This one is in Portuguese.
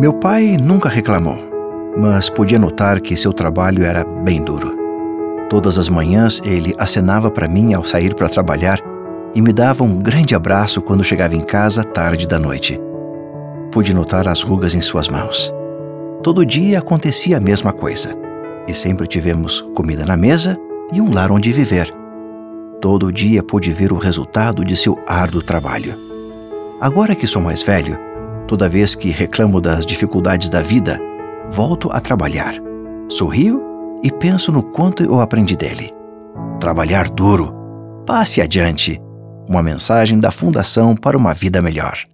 Meu pai nunca reclamou, mas podia notar que seu trabalho era bem duro. Todas as manhãs ele acenava para mim ao sair para trabalhar e me dava um grande abraço quando chegava em casa tarde da noite. Pude notar as rugas em suas mãos. Todo dia acontecia a mesma coisa, e sempre tivemos comida na mesa e um lar onde viver. Todo dia pude ver o resultado de seu árduo trabalho. Agora que sou mais velho, toda vez que reclamo das dificuldades da vida, volto a trabalhar. Sorrio e penso no quanto eu aprendi dele. Trabalhar duro. Passe adiante. Uma mensagem da Fundação para uma Vida Melhor.